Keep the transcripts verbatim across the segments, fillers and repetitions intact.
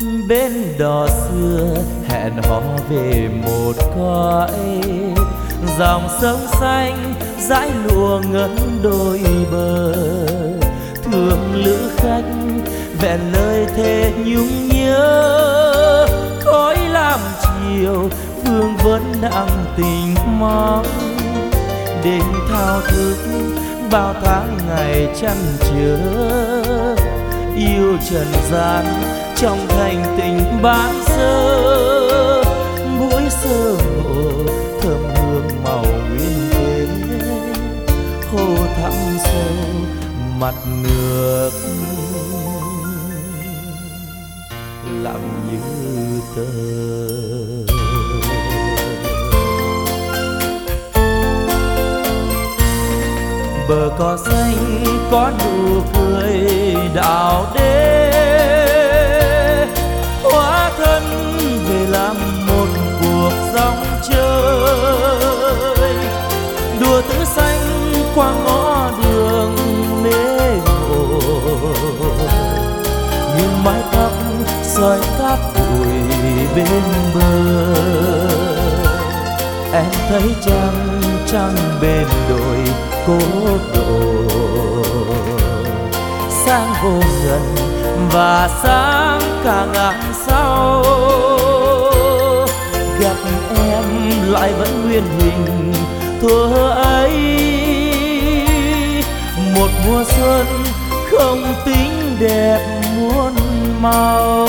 Bên đò xưa hẹn hò về một cõi, dòng sông xanh dải lụa ngấn đôi bờ. Thương lữ khách vẹn lời thề nhung nhớ, khói lam chiều vương vấn nặng tình mong. Đêm thao thức bao tháng ngày chăn chứa, yêu trần gian trong thành tình bán sơ. Mũi sơ ngộ thơm hương màu nguyên thế, hồ thắm sâu mặt nước lặng như tờ. Bờ cỏ xanh có nụ cười đào đế, hóa thân về làm một cuộc dòng chơi. Đùa tứ xanh qua ngõ đường mê ngộ, nhưng mái tóc soi cát bụi bên bờ. Em thấy trăng trăng bên đồi cố độ, sáng vô ngần và sáng cả ngàn sao. Gặp em lại vẫn nguyên hình thuở ấy, một mùa xuân không tính đẹp muôn màu.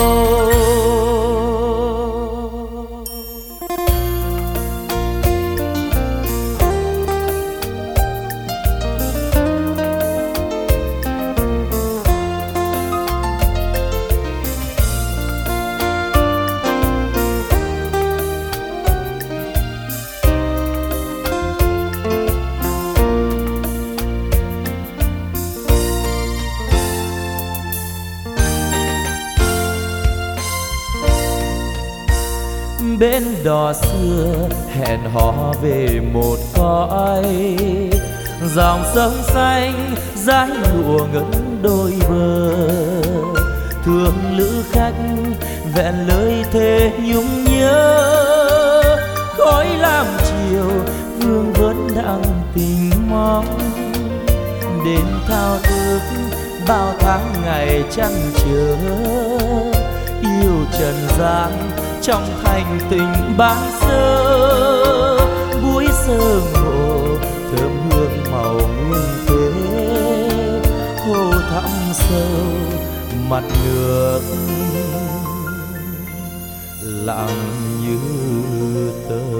Bên đò xưa hẹn hò về một cõi, dòng sông xanh dải lụa ngấn đôi bờ. Thương lữ khách vẹn lời thề nhung nhớ, khói lam chiều vương vấn nặng tình mong. Đến thao thức bao tháng ngày chăn chứa, yêu trần gian trong thành tình bán sơ. Buổi sơ ngộ thơm hương màu nguyên thế, hồ thắm sâu mặt nước lặng như tờ.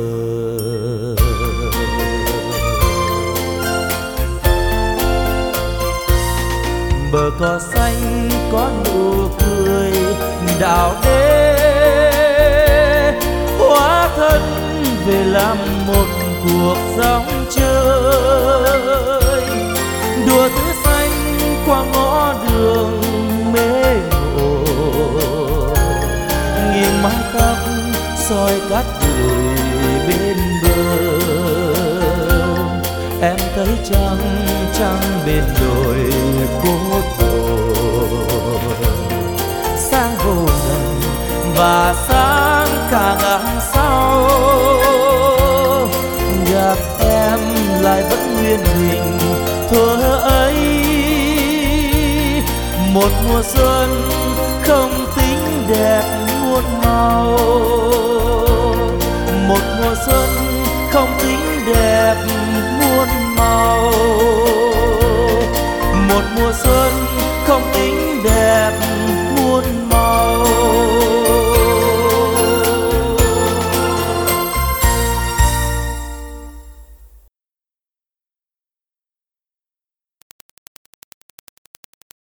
Bờ cỏ xanh có nụ cười đào đế, hóa thân về làm một cuộc dòng chơi. Đùa tứ xanh qua ngõ đường mê ngộ, nghiêng mái tóc soi cát bụi bên bờ. Em thấy trăng trăng bên đồi cốt đồ, sáng vô ngần và sáng cả ngàn sao. Gặp em lại vẫn nguyên hình thuở ấy, một mùa xuân không tính đẹp muôn màu. Một mùa xuân không tính đẹp muôn màu. Một mùa xuân không tính đẹp muôn màu.